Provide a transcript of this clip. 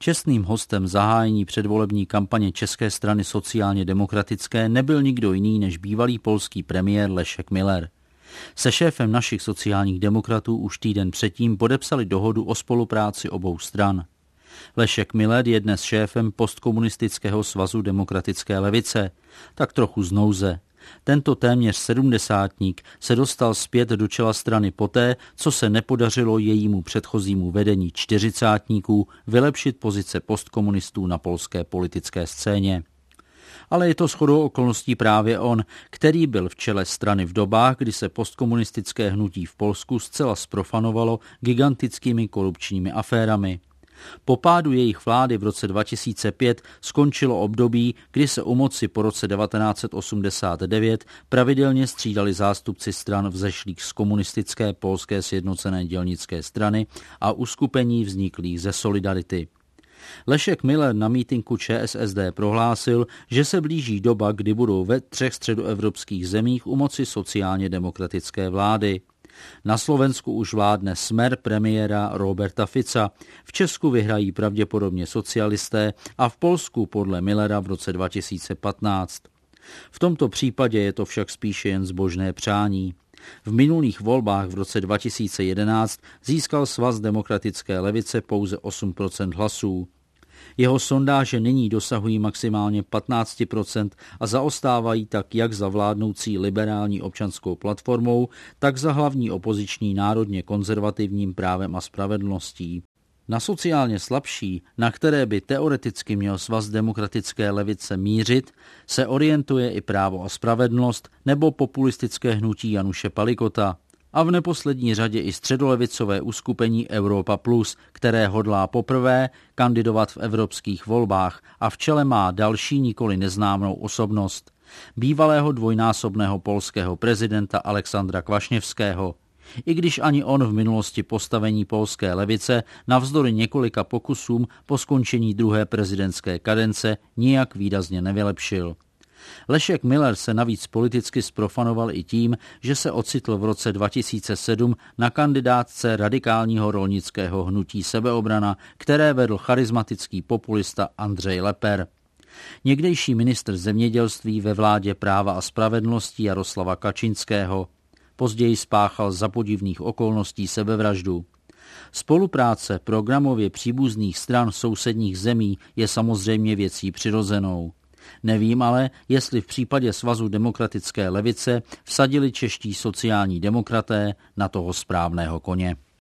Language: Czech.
Čestným hostem zahájení předvolební kampaně České strany sociálně demokratické nebyl nikdo jiný než bývalý polský premiér Leszek Miller. Se šéfem našich sociálních demokratů už týden předtím podepsali dohodu o spolupráci obou stran. Leszek Miller je dnes šéfem postkomunistického svazu demokratické levice, tak trochu z nouze. Tento téměř sedmdesátník se dostal zpět do čela strany poté, co se nepodařilo jejímu předchozímu vedení čtyřicátníků vylepšit pozice postkomunistů na polské politické scéně. Ale je to shodou okolností právě on, který byl v čele strany v dobách, kdy se postkomunistické hnutí v Polsku zcela zprofanovalo gigantickými korupčními aférami. Po pádu jejich vlády v roce 2005 skončilo období, kdy se u moci po roce 1989 pravidelně střídali zástupci stran vzešlých z komunistické polské sjednocené dělnické strany a uskupení vzniklých ze Solidarity. Leszek Miller na mítinku ČSSD prohlásil, že se blíží doba, kdy budou ve 3 středoevropských zemích u moci sociálně demokratické vlády. Na Slovensku už vládne Smer premiéra Roberta Fica, v Česku vyhrají pravděpodobně socialisté a v Polsku podle Millera v roce 2015. V tomto případě je to však spíše jen zbožné přání. V minulých volbách v roce 2011 získal Svaz demokratické levice pouze 8% hlasů. Jeho sondáže nyní dosahují maximálně 15% a zaostávají tak jak za vládnoucí liberální občanskou platformou, tak za hlavní opoziční národně konzervativním Právem a spravedlností. Na sociálně slabší, na které by teoreticky měl Svaz demokratické levice mířit, se orientuje i Právo a spravedlnost nebo populistické hnutí Januše Palikota. A v neposlední řadě i středolevicové uskupení Europa Plus, které hodlá poprvé kandidovat v evropských volbách a v čele má další nikoli neznámou osobnost. Bývalého dvojnásobného polského prezidenta Aleksandra Kvašněvského. I když ani on v minulosti postavení polské levice navzdory několika pokusům po skončení druhé prezidentské kadence nijak výrazně nevylepšil. Leszek Miller se navíc politicky zprofanoval i tím, že se ocitl v roce 2007 na kandidátce radikálního rolnického hnutí Sebeobrana, které vedl charismatický populista Andrej Leper. Někdejší ministr zemědělství ve vládě Práva a spravedlnosti Jaroslava Kačinského. Později spáchal za podivných okolností sebevraždu. Spolupráce programově příbuzných stran sousedních zemí je samozřejmě věcí přirozenou. Nevím ale, jestli v případě Svazu demokratické levice vsadili čeští sociální demokraté na toho správného koně.